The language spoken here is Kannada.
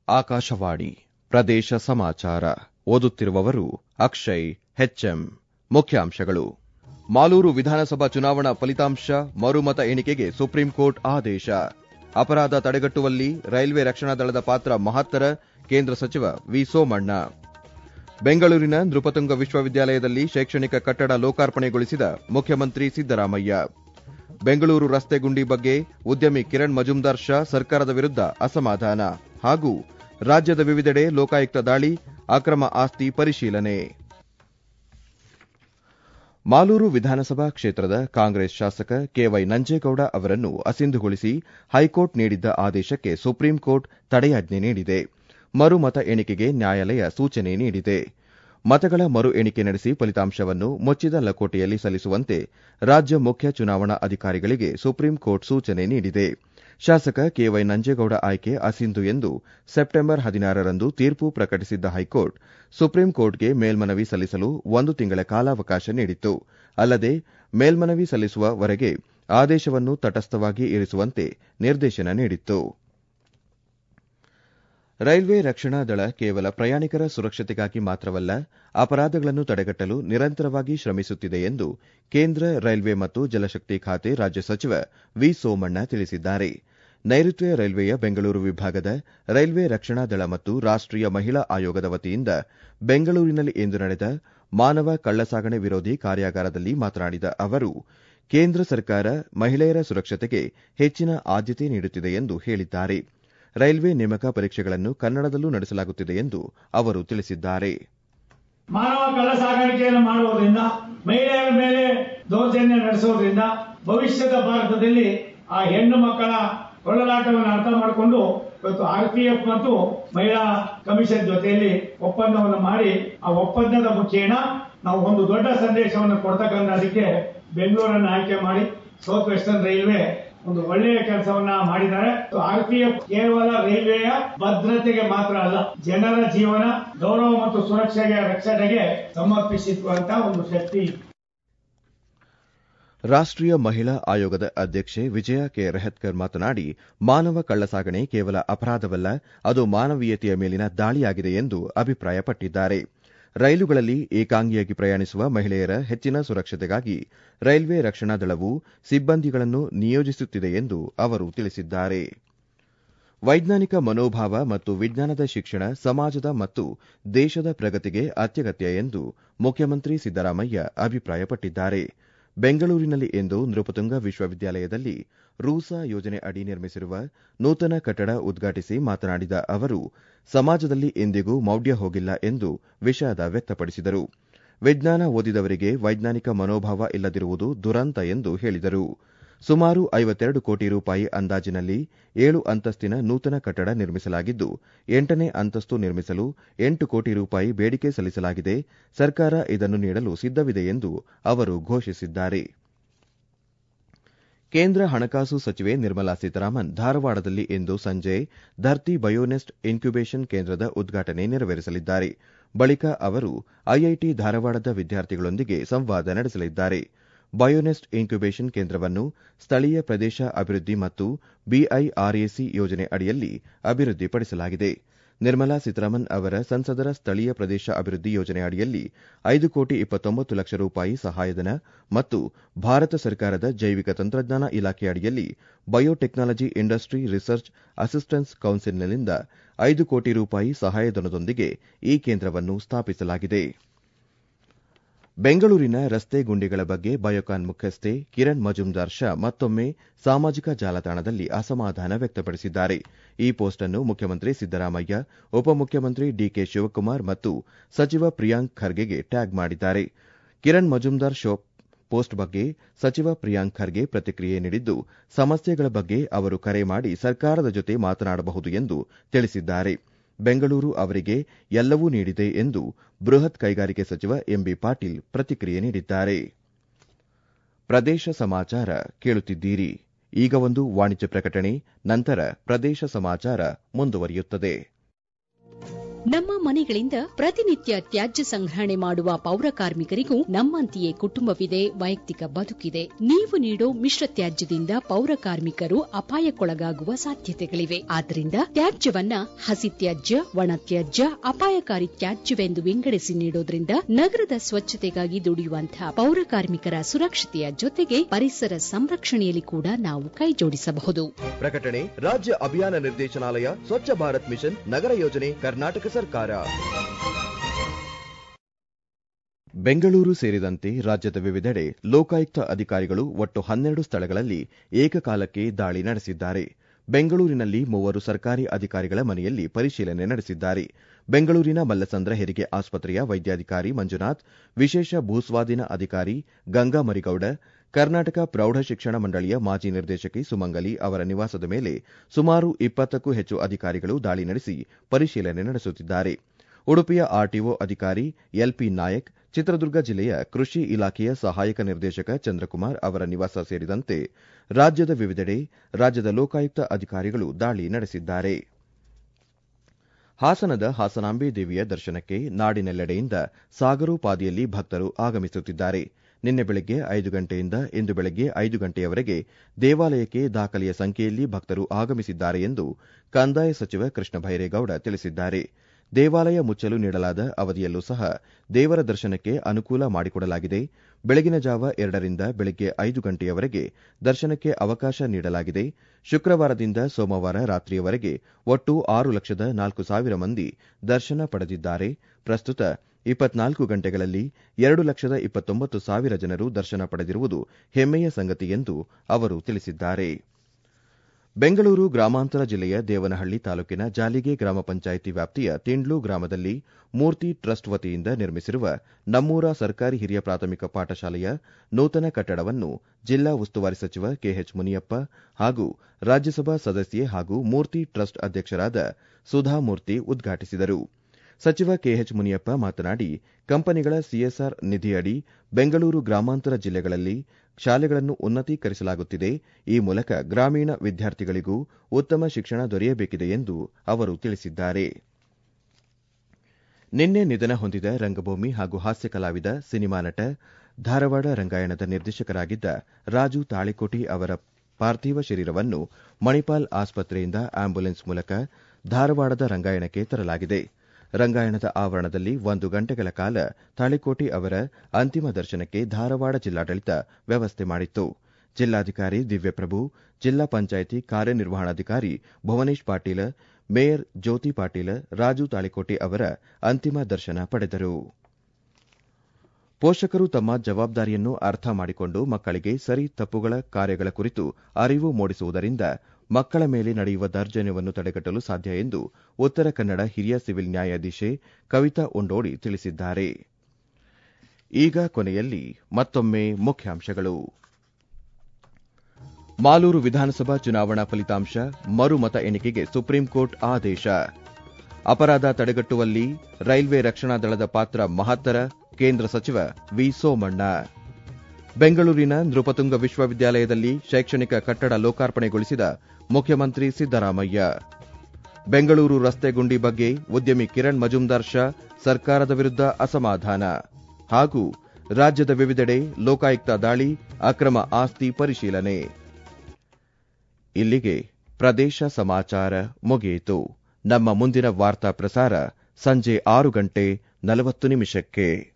ಆಕಾಶವಾಣಿ ಪ್ರದೇಶ ಸಮಾಚಾರ ಓದುತ್ತಿರುವವರು ಅಕ್ಷಯ್ ಹೆಚ್ಎಂ. ಮುಖ್ಯಾಂಶಗಳು. ಮಾಲೂರು ವಿಧಾನಸಭಾ ಚುನಾವಣಾ ಫಲಿತಾಂಶ ಮರುಮತ ಎಣಿಕೆಗೆ ಸುಪ್ರೀಂ ಕೋರ್ಟ್ ಆದೇಶ. ಅಪರಾಧ ತಡೆಗಟ್ಟುವಲ್ಲಿ ರೈಲ್ವೆ ರಕ್ಷಣಾ ದಳದ ಪಾತ್ರ ಮಹತ್ತರ, ಕೇಂದ್ರ ಸಚಿವ ವಿ. ಸೋಮಣ್ಣ. ಬೆಂಗಳೂರಿನ ನೃಪತುಂಗ ವಿಶ್ವವಿದ್ಯಾಲಯದಲ್ಲಿ ಶೈಕ್ಷಣಿಕ ಕಟ್ಟಡ ಲೋಕಾರ್ಪಣೆಗೊಳಿಸಿದ ಮುಖ್ಯಮಂತ್ರಿ ಸಿದ್ದರಾಮಯ್ಯ. ಬೆಂಗಳೂರು ರಸ್ತೆ ಗುಂಡಿ ಬಗ್ಗೆ ಉದ್ಯಮಿ ಕಿರಣ್ ಮಜುಂದಾರ್ ಶಾ ಸರ್ಕಾರದ ವಿರುದ್ಧ ಅಸಮಾಧಾನ ಹಾಗೂ ರಾಜ್ಯದ ವಿವಿಧೆಡೆ ಲೋಕಾಯುಕ್ತ ದಾಳಿ, ಅಕ್ರಮ ಆಸ್ತಿ ಪರಿಶೀಲನೆ. ಮಾಲೂರು ವಿಧಾನಸಭಾ ಕ್ಷೇತ್ರದ ಕಾಂಗ್ರೆಸ್ ಶಾಸಕ ಕೆವೈ ನಂಜೇಗೌಡ ಅವರನ್ನು ಅಸಿಂಧುಗೊಳಿಸಿ ಹೈಕೋರ್ಟ್ ನೀಡಿದ್ದ ಆದೇಶಕ್ಕೆ ಸುಪ್ರೀಂ ಕೋರ್ಟ್ ತಡೆಯಾಜ್ಞೆ ನೀಡಿದೆ. ಮರುಮತ ಎಣಿಕೆಗೆ ನ್ಯಾಯಾಲಯ ಸೂಚನೆ ನೀಡಿದೆ. ಮತಗಳ ಮರು ಎಣಿಕೆ ನಡೆಸಿ ಫಲಿತಾಂಶವನ್ನು ಮುಚ್ಚಿದ ಲಕೋಟೆಯಲ್ಲಿ ಸಲ್ಲಿಸುವಂತೆ ರಾಜ್ಯ ಮುಖ್ಯ ಚುನಾವಣಾ ಅಧಿಕಾರಿಗಳಿಗೆ ಸುಪ್ರೀಂ ಕೋರ್ಟ್ ಸೂಚನೆ ನೀಡಿದೆ. ಶಾಸಕ ಕೆವೈ ನಂಜೇಗೌಡ ಆಯ್ಕೆ ಅಸಿಂಧು ಎಂದು ಸೆಪ್ಟೆಂಬರ್ 16ರಂದು ತೀರ್ಪು ಪ್ರಕಟಿಸಿದ್ದ ಹೈಕೋರ್ಟ್ ಸುಪ್ರೀಂ ಕೋರ್ಟ್ಗೆ ಮೇಲ್ಮನವಿ ಸಲ್ಲಿಸಲು 1 ತಿಂಗಳ ಕಾಲಾವಕಾಶ ನೀಡಿತ್ತು. ಅಲ್ಲದೆ ಮೇಲ್ಮನವಿ ಸಲ್ಲಿಸುವವರೆಗೆ ಆದೇಶವನ್ನು ತಟಸ್ಥವಾಗಿ ಇರಿಸುವಂತೆ ನಿರ್ದೇಶನ ನೀಡಿತ್ತು. ರೈಲ್ವೆ ರಕ್ಷಣಾ ದಳ ಕೇವಲ ಪ್ರಯಾಣಿಕರ ಸುರಕ್ಷತೆಗಾಗಿ ಮಾತ್ರವಲ್ಲ, ಅಪರಾಧಗಳನ್ನು ತಡೆಗಟ್ಟಲು ನಿರಂತರವಾಗಿ ಶ್ರಮಿಸುತ್ತಿದೆ ಎಂದು ಕೇಂದ್ರ ರೈಲ್ವೆ ಮತ್ತು ಜಲಶಕ್ತಿ ಖಾತೆ ರಾಜ್ಯ ಸಚಿವ ವಿ. ಸೋಮಣ್ಣ ತಿಳಿಸಿದ್ದಾರೆ. ನೈಋತ್ಯ ರೈಲ್ವೆಯ ಬೆಂಗಳೂರು ವಿಭಾಗದ ರೈಲ್ವೆ ರಕ್ಷಣಾ ದಳ ಮತ್ತು ರಾಷ್ಟೀಯ ಮಹಿಳಾ ಆಯೋಗದ ವತಿಯಿಂದ ಬೆಂಗಳೂರಿನಲ್ಲಿ ಇಂದು ನಡೆದ ಮಾನವ ಕಳ್ಳಸಾಗಣೆ ವಿರೋಧಿ ಕಾರ್ಯಾಗಾರದಲ್ಲಿ ಮಾತನಾಡಿದ ಅವರು, ಕೇಂದ್ರ ಸರ್ಕಾರ ಮಹಿಳೆಯರ ಸುರಕ್ಷತೆಗೆ ಹೆಚ್ಚಿನ ಆದ್ಯತೆ ನೀಡುತ್ತಿದೆ ಎಂದು ಹೇಳಿದ್ದಾರೆ. ರೈಲ್ವೆ ನೇಮಕ ಪರೀಕ್ಷೆಗಳನ್ನು ಕನ್ನಡದಲ್ಲೂ ನಡೆಸಲಾಗುತ್ತಿದೆ ಎಂದು ಅವರು ತಿಳಿಸಿದ್ದಾರೆ. ಮಾನವ ಕಳ್ಳಸಾಗಾಣಿಕೆಯನ್ನು ಮಾಡುವುದರಿಂದ, ಮಹಿಳೆಯರ ಮೇಲೆ ದೌರ್ಜನ್ಯ ನಡೆಸುವುದರಿಂದ ಭವಿಷ್ಯದ ಭಾರತದಲ್ಲಿ ಆ ಹೆಣ್ಣು ಮಕ್ಕಳ ಒಳಲಾಟವನ್ನು ಅರ್ಥ ಮಾಡಿಕೊಂಡು ಇವತ್ತು ಆರ್ಪಿಎಫ್ ಮತ್ತು ಮಹಿಳಾ ಕಮಿಷನ್ ಜೊತೆಯಲ್ಲಿ ಒಪ್ಪಂದವನ್ನು ಮಾಡಿ ಆ ಒಪ್ಪಂದದ ಮುಖೇನ ನಾವು ಒಂದು ದೊಡ್ಡ ಸಂದೇಶವನ್ನು ಕೊಡ್ತಕ್ಕಂಥದಕ್ಕೆ ಬೆಂಗಳೂರನ್ನು ಆಯ್ಕೆ ಮಾಡಿ ಸೌತ್ ವೆಸ್ಟರ್ನ್ ರೈಲ್ವೆ ಒಂದು ಒಳ್ಳೆಯ ಕೆಲಸವನ್ನ ಮಾಡಿದ್ದಾರೆ. ಆರ್ಪಿಎಫ್ ಕೇವಲ ರೈಲ್ವೆಯ ಭದ್ರತೆಗೆ ಮಾತ್ರ ಅಲ್ಲ, ಜನರ ಜೀವನ, ಗೌರವ ಮತ್ತು ಸುರಕ್ಷೆಗೆ ರಕ್ಷಣೆಗೆ ಸಮರ್ಪಿಸಿರುವಂತಹ ಒಂದು ಶಕ್ತಿ. ರಾಷ್ಟೀಯ ಮಹಿಳಾ ಆಯೋಗದ ಅಧ್ಯಕ್ಷೆ ವಿಜಯ ಕೆ ರೆಹತ್ಕರ್ ಮಾತನಾಡಿ, ಮಾನವ ಕಳ್ಳಸಾಗಣೆ ಕೇವಲ ಅಪರಾಧವಲ್ಲ, ಅದು ಮಾನವೀಯತೆಯ ಮೇಲಿನ ದಾಳಿಯಾಗಿದೆ ಎಂದು ಅಭಿಪ್ರಾಯಪಟ್ಟಿದ್ದಾರೆ. ರೈಲುಗಳಲ್ಲಿ ಏಕಾಂಗಿಯಾಗಿ ಪ್ರಯಾಣಿಸುವ ಮಹಿಳೆಯರ ಹೆಚ್ಚಿನ ಸುರಕ್ಷತೆಗಾಗಿ ರೈಲ್ವೆ ರಕ್ಷಣಾ ದಳವು ಸಿಬ್ಬಂದಿಗಳನ್ನು ನಿಯೋಜಿಸುತ್ತಿದೆ ಎಂದು ಅವರು ತಿಳಿಸಿದ್ದಾರೆ. ವೈಜ್ಞಾನಿಕ ಮನೋಭಾವ ಮತ್ತು ವಿಜ್ಞಾನದ ಶಿಕ್ಷಣ ಸಮಾಜದ ಮತ್ತು ದೇಶದ ಪ್ರಗತಿಗೆ ಅತ್ಯಗತ್ಯ ಎಂದು ಮುಖ್ಯಮಂತ್ರಿ ಸಿದ್ದರಾಮಯ್ಯ ಅಭಿಪ್ರಾಯಪಟ್ಟಿದ್ದಾರೆ. ಬೆಂಗಳೂರಿನಲ್ಲಿ ಇಂದು ನೃಪತುಂಗ ವಿಶ್ವವಿದ್ಯಾಲಯದಲ್ಲಿ ರೂಸಾ ಯೋಜನೆ ಅಡಿ ನಿರ್ಮಿಸಿರುವ ನೂತನ ಕಟ್ಟಡ ಉದ್ಘಾಟಿಸಿ ಮಾತನಾಡಿದ ಅವರು, ಸಮಾಜದಲ್ಲಿ ಎಂದಿಗೂ ಮೌಢ್ಯ ಹೋಗಿಲ್ಲ ಎಂದು ವಿಷಾದ ವ್ಯಕ್ತಪಡಿಸಿದರು. ವಿಜ್ಞಾನ ಓದಿದವರಿಗೆ ವೈಜ್ಞಾನಿಕ ಮನೋಭಾವ ಇಲ್ಲದಿರುವುದು ದುರಂತ ಎಂದು ಹೇಳಿದರು. ಸುಮಾರು 52 ಕೋಟಿ ರೂಪಾಯಿ ಅಂದಾಜಿನಲ್ಲಿ 7 ಅಂತಸ್ತಿನ ನೂತನ ಕಟ್ಟಡ ನಿರ್ಮಿಸಲಾಗಿದ್ದು, 8ನೇ ಅಂತಸ್ತು ನಿರ್ಮಿಸಲು 8 ಕೋಟಿ ರೂಪಾಯಿ ಬೇಡಿಕೆ ಸಲ್ಲಿಸಲಾಗಿದೆ. ಸರ್ಕಾರ ಇದನ್ನು ನೀಡಲು ಸಿದ್ದವಿದೆ ಎಂದು ಅವರು ಘೋಷಿಸಿದ್ದಾರೆ. ಕೇಂದ್ರ ಹಣಕಾಸು ಸಚಿವೆ ನಿರ್ಮಲಾ ಸೀತಾರಾಮನ್ ಧಾರವಾಡದಲ್ಲಿ ಇಂದು ಸಂಜೆ ಧರ್ತಿ ಬಯೋನೆಸ್ಟ್ ಇನ್ಕ್ಯುಬೇಷನ್ ಕೇಂದ್ರದ ಉದ್ಘಾಟನೆ ನೆರವೇರಿಸಲಿದ್ದಾರೆ. ಬಳಿಕ ಅವರು ಐಐಟಿ ಧಾರವಾಡದ ವಿದ್ಯಾರ್ಥಿಗಳೊಂದಿಗೆ ಸಂವಾದ ನಡೆಸಲಿದ್ದಾರೆ. ಬಯೋನೆಸ್ಟ್ ಇನ್ಕ್ಯುಬೇಷನ್ ಕೇಂದ್ರವನ್ನು ಸ್ಥಳೀಯ ಪ್ರದೇಶ ಅಭಿವೃದ್ಧಿ ಮತ್ತು ಬಿಐಆರ್ಎಸಿ ಯೋಜನೆ ಅಡಿಯಲ್ಲಿ ಅಭಿವೃದ್ಧಿಪಡಿಸಲಾಗಿದೆ. ನಿರ್ಮಲಾ ಸೀತಾರಾಮನ್ ಅವರ ಸಂಸದರ ಸ್ಥಳೀಯ ಪ್ರದೇಶ ಅಭಿವೃದ್ಧಿ ಯೋಜನೆ ಅಡಿಯಲ್ಲಿ 5 ಕೋಟಿ 29 ಲಕ್ಷ ರೂಪಾಯಿ ಸಹಾಯಧನ ಮತ್ತು ಭಾರತ ಸರ್ಕಾರದ ಜೈವಿಕ ತಂತ್ರಜ್ಞಾನ ಇಲಾಖೆ ಅಡಿಯಲ್ಲಿ ಬಯೋಟೆಕ್ನಾಲಜಿ ಇಂಡಸ್ಟ್ರಿ ರಿಸರ್ಚ್ ಅಸಿಸ್ಟೆನ್ಸ್ ಕೌನ್ಸಿಲ್ನಿಂದ 5 ಕೋಟಿ ರೂಪಾಯಿ ಸಹಾಯಧನದೊಂದಿಗೆ ಈ ಕೇಂದ್ರವನ್ನು ಸ್ಥಾಪಿಸಲಾಗಿದೆ. ಬೆಂಗಳೂರಿನ ರಸ್ತೆ ಗುಂಡಿಗಳ ಬಗ್ಗೆ ಬಯೋಕಾನ್ ಮುಖ್ಯಸ್ಥೆ ಕಿರಣ್ ಮಜುಂದಾರ್ ಶಾ ಮತ್ತೊಮ್ಮೆ ಸಾಮಾಜಿಕ ಜಾಲತಾಣದಲ್ಲಿ ಅಸಮಾಧಾನ ವ್ಯಕ್ತಪಡಿಸಿದ್ದಾರೆ. ಈ ಪೋಸ್ಟ್ ಅನ್ನು ಮುಖ್ಯಮಂತ್ರಿ ಸಿದ್ದರಾಮಯ್ಯ, ಉಪಮುಖ್ಯಮಂತ್ರಿ ಡಿಕೆ ಶಿವಕುಮಾರ್ ಮತ್ತು ಸಚಿವ ಪ್ರಿಯಾಂಕ್ ಖರ್ಗೆಗೆ ಟ್ಯಾಗ್ ಮಾಡಿದ್ದಾರೆ. ಕಿರಣ್ ಮಜುಂದಾರ್ ಶಾ ಪೋಸ್ಟ್ ಬಗ್ಗೆ ಸಚಿವ ಪ್ರಿಯಾಂಕ್ ಖರ್ಗೆ ಪ್ರತಿಕ್ರಿಯೆ ನೀಡಿದ್ದು, ಸಮಸ್ಯೆಗಳ ಬಗ್ಗೆ ಅವರು ಕರೆ ಮಾಡಿ ಸರ್ಕಾರದ ಜೊತೆ ಮಾತನಾಡಬಹುದು ಎಂದು ತಿಳಿಸಿದ್ದಾರೆ. ಬೆಂಗಳೂರು ಅವರಿಗೆ ಎಲ್ಲವೂ ನೀಡಿದೆ ಎಂದು ಬೃಹತ್ ಕೈಗಾರಿಕೆ ಸಚಿವ ಎಂಬಿ ಪಾಟೀಲ್ ಪ್ರತಿಕ್ರಿಯೆ ನೀಡಿದ್ದಾರೆ. ಪ್ರದೇಶ ಸಮಾಚಾರ ಕೇಳುತ್ತಿದ್ದೀರಿ. ಈಗ ಒಂದು ವಾಣಿಜ್ಯ ಪ್ರಕಟಣೆ, ನಂತರ ಪ್ರದೇಶ ಸಮಾಚಾರ ಮುಂದುವರಿಯುತ್ತದೆ. ನಮ್ಮ ಮನೆಗಳಿಂದ ಪ್ರತಿನಿತ್ಯ ತ್ಯಾಜ್ಯ ಸಂಗ್ರಹಣೆ ಮಾಡುವ ಪೌರ ಕಾರ್ಮಿಕರಿಗೂ ನಮ್ಮಂತೆಯೇ ಕುಟುಂಬವಿದೆ, ವೈಯಕ್ತಿಕ ಬದುಕಿದೆ. ನೀವು ನೀಡೋ ಮಿಶ್ರ ತ್ಯಾಜ್ಯದಿಂದ ಪೌರ ಕಾರ್ಮಿಕರು ಅಪಾಯಕ್ಕೊಳಗಾಗುವ ಸಾಧ್ಯತೆಗಳಿವೆ. ಆದ್ದರಿಂದ ತ್ಯಾಜ್ಯವನ್ನ ಹಸಿ ತ್ಯಾಜ್ಯ, ಒಣ ತ್ಯಾಜ್ಯ, ಅಪಾಯಕಾರಿ ತ್ಯಾಜ್ಯವೆಂದು ವಿಂಗಡಿಸಿ ನೀಡೋದ್ರಿಂದ ನಗರದ ಸ್ವಚ್ಛತೆಗಾಗಿ ದುಡಿಯುವಂತಹ ಪೌರ ಕಾರ್ಮಿಕರ ಸುರಕ್ಷತೆಯ ಜೊತೆಗೆ ಪರಿಸರ ಸಂರಕ್ಷಣೆಯಲ್ಲಿ ಕೂಡ ನಾವು ಕೈಜೋಡಿಸಬಹುದು. ಪ್ರಕಟಣೆ ರಾಜ್ಯ ಅಭಿಯಾನ ನಿರ್ದೇಶನಾಲಯ, ಸ್ವಚ್ಛ ಭಾರತ್ ಮಿಷನ್, ನಗರ ಯೋಜನೆ, ಕರ್ನಾಟಕ ಸರ್ಕಾರ. ಬೆಂಗಳೂರು ಸೇರಿದಂತೆ ರಾಜ್ಯದ ವಿವಿಧೆಡೆ ಲೋಕಾಯುಕ್ತ ಅಧಿಕಾರಿಗಳು ಒಟ್ಟು 12 ಸ್ಥಳಗಳಲ್ಲಿ ಏಕಕಾಲಕ್ಕೆ ದಾಳಿ ನಡೆಸಿದ್ದಾರೆ. ಬೆಂಗಳೂರಿನಲ್ಲಿ 3 ಸರ್ಕಾರಿ ಅಧಿಕಾರಿಗಳ ಮನೆಯಲ್ಲಿ ಪರಿಶೀಲನೆ ನಡೆಸಿದ್ದಾರೆ. ಬೆಂಗಳೂರಿನ ಮಲ್ಲಸಂದ್ರ ಹೆರಿಗೆ ಆಸ್ಪತ್ರೆಯ ವೈದ್ಯಾಧಿಕಾರಿ ಮಂಜುನಾಥ್, ವಿಶೇಷ ಭೂಸ್ವಾಧೀನ ಅಧಿಕಾರಿ ಗಂಗಾ ಮರಿಗೌಡ, ಕರ್ನಾಟಕ ಪ್ರೌಢ ಶಿಕ್ಷಣ ಮಂಡಳಿಯ ಮಾಜಿ ನಿರ್ದೇಶಕಿ ಸುಮಂಗಲಿ ಅವರ ನಿವಾಸದ ಮೇಲೆ ಸುಮಾರು 20ಕ್ಕೂ ಹೆಚ್ಚು ಅಧಿಕಾರಿಗಳು ದಾಳಿ ನಡೆಸಿ ಪರಿಶೀಲನೆ ನಡೆಸುತ್ತಿದ್ದಾರೆ. ಉಡುಪಿಯ ಆರ್ಟಿಒ ಅಧಿಕಾರಿ ಎಲ್ಪಿ ನಾಯಕ್, ಚಿತ್ರದುರ್ಗ ಜಿಲ್ಲೆಯ ಕೃಷಿ ಇಲಾಖೆಯ ಸಹಾಯಕ ನಿರ್ದೇಶಕ ಚಂದ್ರಕುಮಾರ್ ಅವರ ನಿವಾಸ ಸೇರಿದಂತೆ ರಾಜ್ಯದ ವಿವಿಧೆಡೆ ರಾಜ್ಯದ ಲೋಕಾಯುಕ್ತ ಅಧಿಕಾರಿಗಳು ದಾಳಿ ನಡೆಸಿದ್ದಾರೆ. ಹಾಸನದ ಹಾಸನಾಂಬೆ ದೇವಿಯ ದರ್ಶನಕ್ಕೆ ನಾಡಿನೆಲ್ಲೆಡೆಯಿಂದ ಸಾಗರೋಪಾದಿಯಲ್ಲಿ ಭಕ್ತರು ಆಗಮಿಸುತ್ತಿದ್ದಾರೆ. ನಿನ್ನೆ ಬೆಳಗ್ಗೆ 5 ಗಂಟೆಯಿಂದ ಇಂದು ಬೆಳಗ್ಗೆ 5 ಗಂಟೆಯವರೆಗೆ ದೇವಾಲಯಕ್ಕೆ ದಾಖಲೆಯ ಸಂಖ್ಯೆಯಲ್ಲಿ ಭಕ್ತರು ಆಗಮಿಸಿದ್ದಾರೆ ಎಂದು ಕಂದಾಯ ಸಚಿವ ಕೃಷ್ಣ ಬೈರೇಗೌಡ ತಿಳಿಸಿದ್ದಾರೆ. ದೇವಾಲಯ ಮುಚ್ಚಲು ನೀಡಲಾದ ಅವಧಿಯಲ್ಲೂ ಸಹ ದೇವರ ದರ್ಶನಕ್ಕೆ ಅನುಕೂಲ ಮಾಡಿಕೊಡಲಾಗಿದೆ. ಬೆಳಗಿನ ಜಾವ 2 ರಿಂದ ಬೆಳಗ್ಗೆ 5 ಗಂಟೆಯವರೆಗೆ ದರ್ಶನಕ್ಕೆ ಅವಕಾಶ ನೀಡಲಾಗಿದೆ. ಶುಕ್ರವಾರದಿಂದ ಸೋಮವಾರ ರಾತ್ರಿಯವರೆಗೆ ಒಟ್ಟು 6,04,000 ಮಂದಿ ದರ್ಶನ ಪಡೆದಿದ್ದಾರೆ. ಪ್ರಸ್ತುತ 24 ಗಂಟೆಗಳಲ್ಲಿ 2,29,000 ಜನರು ದರ್ಶನ ಪಡೆದಿರುವುದು ಹೆಮ್ಮೆಯ ಸಂಗತಿ ಎಂದು ಅವರು ತಿಳಿಸಿದ್ದಾರೆ. ಬೆಂಗಳೂರು ಗ್ರಾಮಾಂತರ ಜಿಲ್ಲೆಯ ದೇವನಹಳ್ಳಿ ತಾಲೂಕಿನ ಜಾಲಿಗೆ ಗ್ರಾಮ ಪಂಚಾಯಿತಿ ವ್ಯಾಪ್ತಿಯ ತಿಂಡ್ಲು ಗ್ರಾಮದಲ್ಲಿ ಮೂರ್ತಿ ಟ್ರಸ್ಟ್ ವತಿಯಿಂದ ನಿರ್ಮಿಸಿರುವ ನಮ್ಮೂರ ಸರ್ಕಾರಿ ಹಿರಿಯ ಪ್ರಾಥಮಿಕ ಪಾಠಶಾಲೆಯ ನೂತನ ಕಟ್ಟಡವನ್ನು ಜಿಲ್ಲಾ ಉಸ್ತುವಾರಿ ಸಚಿವ ಕೆಎಚ್ ಮುನಿಯಪ್ಪ ಹಾಗೂ ರಾಜ್ಯಸಭಾ ಸದಸ್ಯೆ ಹಾಗೂ ಮೂರ್ತಿ ಟ್ರಸ್ಟ್ ಅಧ್ಯಕ್ಷರಾದ ಸುಧಾಮೂರ್ತಿ ಉದ್ಘಾಟಿಸಿದರು. ಸಚಿವ ಕೆಎಚ್ ಮುನಿಯಪ್ಪ ಮಾತನಾಡಿ, ಕಂಪನಿಗಳ ಸಿಎಸ್ಆರ್ ನಿಧಿಯಡಿ ಬೆಂಗಳೂರು ಗ್ರಾಮಾಂತರ ಜಿಲ್ಲೆಗಳಲ್ಲಿ ಶಾಲೆಗಳನ್ನು ಉನ್ನತೀಕರಿಸಲಾಗುತ್ತಿದೆ. ಈ ಮೂಲಕ ಗ್ರಾಮೀಣ ವಿದ್ಯಾರ್ಥಿಗಳಿಗೂ ಉತ್ತಮ ಶಿಕ್ಷಣ ದೊರೆಯಬೇಕಿದೆ ಎಂದು ಅವರು ತಿಳಿಸಿದ್ದಾರೆ. ನಿನ್ನೆ ನಿಧನ ಹೊಂದಿದ ರಂಗಭೂಮಿ ಹಾಗೂ ಹಾಸ್ಯ ಕಲಾವಿದ, ಸಿನಿಮಾ ನಟ, ಧಾರವಾಡ ರಂಗಾಯಣದ ನಿರ್ದೇಶಕರಾಗಿದ್ದ ರಾಜು ತಾಳಿಕೋಟಿ ಅವರ ಪಾರ್ಥಿವ ಶರೀರವನ್ನು ಮಣಿಪಾಲ್ ಆಸ್ಪತ್ರೆಯಿಂದ ಆಂಬ್ಯುಲೆನ್ಸ್ ಮೂಲಕ ಧಾರವಾಡದ ರಂಗಾಯಣಕ್ಕೆ ತರಲಾಗಿದೆ. ರಂಗಾಯಣದ ಆವರಣದಲ್ಲಿ 1 ಗಂಟೆಗಳ ಕಾಲ ತಾಳಿಕೋಟಿ ಅವರ ಅಂತಿಮ ದರ್ಶನಕ್ಕೆ ಧಾರವಾಡ ಜಿಲ್ಲಾಡಳಿತ ವ್ಯವಸ್ಥೆ ಮಾಡಿತ್ತು. ಜಿಲ್ಲಾಧಿಕಾರಿ ದಿವ್ಯಪ್ರಭು, ಜಿಲ್ಲಾ ಪಂಚಾಯಿತಿ ಕಾರ್ಯನಿರ್ವಹಣಾಧಿಕಾರಿ ಭುವನೇಶ್ ಪಾಟೀಲ, ಮೇಯರ್ ಜ್ಯೋತಿ ಪಾಟೀಲ, ರಾಜು ತಾಳಿಕೋಟಿ ಅವರ ಅಂತಿಮ ದರ್ಶನ ಪಡೆದರು. ಪೋಷಕರು ತಮ್ಮ ಜವಾಬ್ದಾರಿಯನ್ನು ಅರ್ಥ ಮಾಡಿಕೊಂಡು ಮಕ್ಕಳಿಗೆ ಸರಿ ತಪ್ಪುಗಳ ಕಾರ್ಯಗಳ ಕುರಿತು ಅರಿವು ಮೂಡಿಸುವುದರಿಂದ ಮಕ್ಕಳ ಮೇಲೆ ನಡೆಯುವ ದೌರ್ಜನ್ಯವನ್ನು ತಡೆಗಟ್ಟಲು ಸಾಧ್ಯ ಎಂದು ಉತ್ತರ ಕನ್ನಡ ಹಿರಿಯ ಸಿವಿಲ್ ನ್ಯಾಯಾಧೀಶೆ ಕವಿತಾ ಉಂಡೋಡಿ ತಿಳಿಸಿದ್ದಾರೆ. ಈಗ ಕೊನೆಯಲ್ಲಿ ಮತ್ತೊಮ್ಮೆ ಮುಖ್ಯಾಂಶಗಳು. ಮಾಲೂರು ವಿಧಾನಸಭಾ ಚುನಾವಣಾ ಫಲಿತಾಂಶ, ಮರು ಮತ ಎಣಿಕೆಗೆ ಸುಪ್ರೀಂಕೋರ್ಟ್ ಆದೇಶ. ಅಪರಾಧ ತಡೆಗಟ್ಟುವಲ್ಲಿ ರೈಲ್ವೆ ರಕ್ಷಣಾ ದಳದ ಪಾತ್ರ ಮಹತ್ತರ, ಕೇಂದ್ರ ಸಚಿವ ವಿ ಸೋಮಣ್ಣ. ಬೆಂಗಳೂರಿನ ನೃಪತುಂಗ ವಿಶ್ವವಿದ್ಯಾಲಯದಲ್ಲಿ ಶೈಕ್ಷಣಿಕ ಕಟ್ಟಡ ಲೋಕಾರ್ಪಣೆಗೊಳಿಸಿದ ಮುಖ್ಯಮಂತ್ರಿ ಸಿದ್ದರಾಮಯ್ಯ. ಬೆಂಗಳೂರು ರಸ್ತೆ ಗುಂಡಿ ಬಗ್ಗೆ ಉದ್ಯಮಿ ಕಿರಣ್ ಮಜುಂದಾರ್ ಶಾ ಸರ್ಕಾರದ ವಿರುದ್ಧ ಅಸಮಾಧಾನ. ಹಾಗೂ ರಾಜ್ಯದ ವಿವಿಧೆಡೆ ಲೋಕಾಯುಕ್ತ ದಾಳಿ, ಅಕ್ರಮ ಆಸ್ತಿ ಪರಿಶೀಲನೆ. ಇಲ್ಲಿಗೆ ಪ್ರದೇಶ ಸಮಾಚಾರ ಮುಗಿಯಿತು. ನಮ್ಮ ಮುಂದಿನ ವಾರ್ತಾ ಪ್ರಸಾರ ಸಂಜೆ 6:40 ನಿಮಿಷಕ್ಕೆ.